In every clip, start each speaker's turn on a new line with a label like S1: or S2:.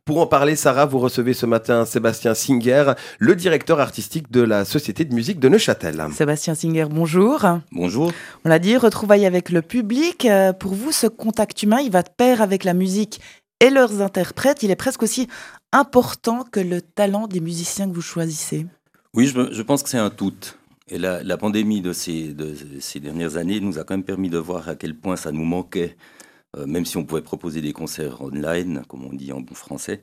S1: Pour en parler, Sarah, vous recevez ce matin Sébastien Singer, le directeur artistique de la Société de musique de Neuchâtel.
S2: Sébastien Singer, bonjour.
S3: Bonjour.
S2: On l'a dit, retrouvailles avec le public. Pour vous, ce contact humain, il va de pair avec la musique et leurs interprètes. Il est presque aussi important que le talent des musiciens que vous choisissez.
S3: Oui, je pense que c'est un tout. Et la pandémie de ces dernières années nous a quand même permis de voir à quel point ça nous manquait, même si on pouvait proposer des concerts online, comme on dit en bon français.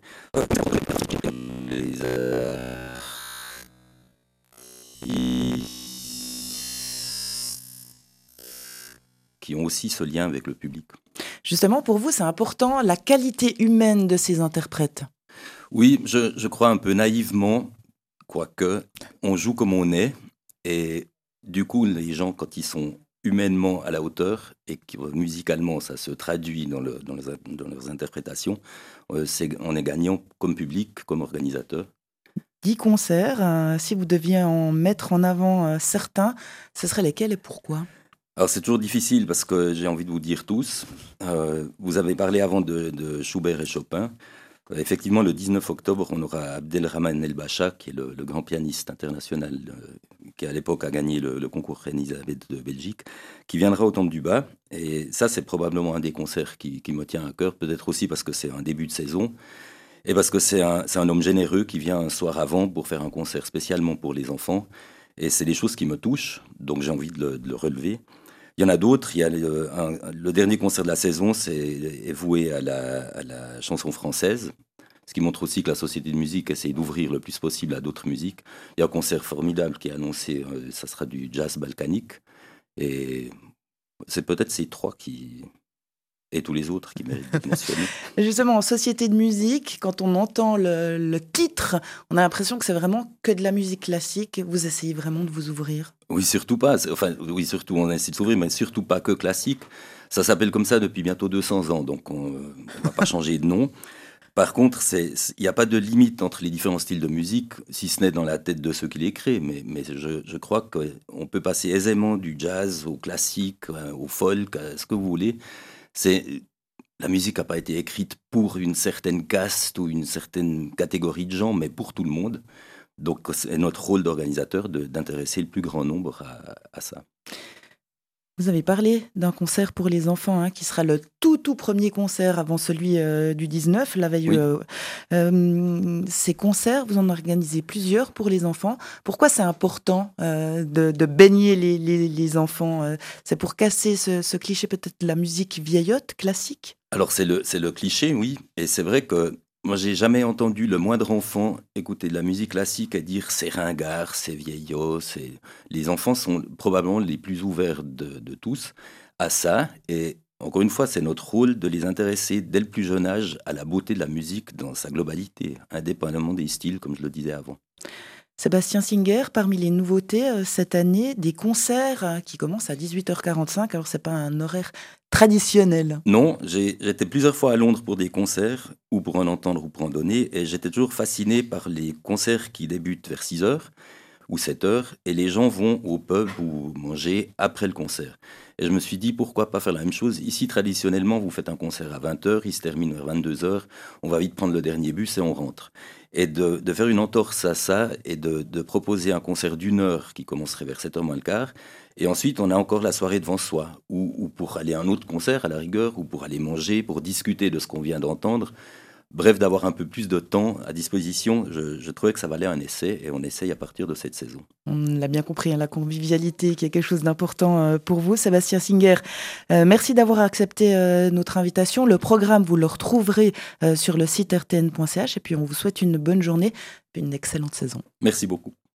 S3: Qui ont aussi ce lien avec le public.
S2: Justement, pour vous, c'est important la qualité humaine de ces interprètes.
S3: Oui, je crois un peu naïvement, quoique, on joue comme on est. Et du coup, les gens, quand ils sont humainement à la hauteur et que musicalement, ça se traduit dans leurs interprétations, on est gagnant comme public, comme organisateur.
S2: 10 concerts, si vous deviez en mettre en avant certains, ce seraient lesquels et pourquoi ?
S3: Alors c'est toujours difficile parce que j'ai envie de vous dire tous. Vous avez parlé avant de Schubert et Chopin. Effectivement, le 19 octobre, on aura Abdelrahman El-Bacha, qui est le grand pianiste international, qui à l'époque a gagné le concours Reine Elisabeth de Belgique, qui viendra au Temple du Bas. Et ça, c'est probablement un des concerts qui me tient à cœur, peut-être aussi parce que c'est un début de saison, et parce que c'est un homme généreux qui vient un soir avant pour faire un concert spécialement pour les enfants. Et c'est des choses qui me touchent, donc j'ai envie de le relever. Il y en a d'autres. Il y a le dernier concert de la saison est voué à la chanson française, ce qui montre aussi que la Société de musique essaie d'ouvrir le plus possible à d'autres musiques. Il y a un concert formidable qui est annoncé, ça sera du jazz balkanique. Et c'est peut-être ces trois et tous les autres qui méritent d'être mentionnés.
S2: Justement, en Société de musique, quand on entend le titre, on a l'impression que c'est vraiment que de la musique classique. Vous essayez vraiment de vous ouvrir ?
S3: Oui, surtout pas. Enfin, oui, surtout, on essaie de s'ouvrir, mais surtout pas que classique. Ça s'appelle comme ça depuis bientôt 200 ans, donc on ne va pas changer de nom. Par contre, il n'y a pas de limite entre les différents styles de musique, si ce n'est dans la tête de ceux qui les créent. Mais je crois qu'on peut passer aisément du jazz au classique, au folk, à ce que vous voulez. La musique n'a pas été écrite pour une certaine caste ou une certaine catégorie de gens, mais pour tout le monde. Donc, c'est notre rôle d'organisateur d'intéresser le plus grand nombre à ça.
S2: Vous avez parlé d'un concert pour les enfants, qui sera le tout premier concert avant celui du 19, la veille.
S3: Oui.
S2: Ces concerts, vous en organisez plusieurs pour les enfants. Pourquoi c'est important de baigner les enfants ? C'est pour casser ce cliché peut-être de la musique vieillotte, classique ?
S3: Alors, c'est le cliché, oui. Et c'est vrai que moi, j'ai jamais entendu le moindre enfant écouter de la musique classique et dire c'est ringard, c'est vieillot. Les enfants sont probablement les plus ouverts de tous à ça. Et encore une fois, c'est notre rôle de les intéresser dès le plus jeune âge à la beauté de la musique dans sa globalité, indépendamment des styles, comme je le disais avant.
S2: Sébastien Singer, parmi les nouveautés cette année, des concerts qui commencent à 18h45. Alors, c'est pas un horaire traditionnel.
S3: Non, j'étais plusieurs fois à Londres pour des concerts, ou pour en entendre ou pour en donner, et j'étais toujours fasciné par les concerts qui débutent vers 6h ou 7h, et les gens vont au pub ou manger après le concert. Et je me suis dit, pourquoi pas faire la même chose ? Ici, traditionnellement, vous faites un concert à 20h, il se termine vers 22h, on va vite prendre le dernier bus et on rentre. Et de faire une entorse à ça, et de proposer un concert d'1 heure qui commencerait vers 7h moins le quart, et ensuite, on a encore la soirée devant soi, ou pour aller à un autre concert, à la rigueur, ou pour aller manger, pour discuter de ce qu'on vient d'entendre. Bref, d'avoir un peu plus de temps à disposition, je trouvais que ça valait un essai, et on essaye à partir de cette saison.
S2: On l'a bien compris, la convivialité qui est quelque chose d'important pour vous. Sébastien Singer, merci d'avoir accepté notre invitation. Le programme, vous le retrouverez sur le site rtn.ch, et puis on vous souhaite une bonne journée et une excellente saison.
S3: Merci beaucoup.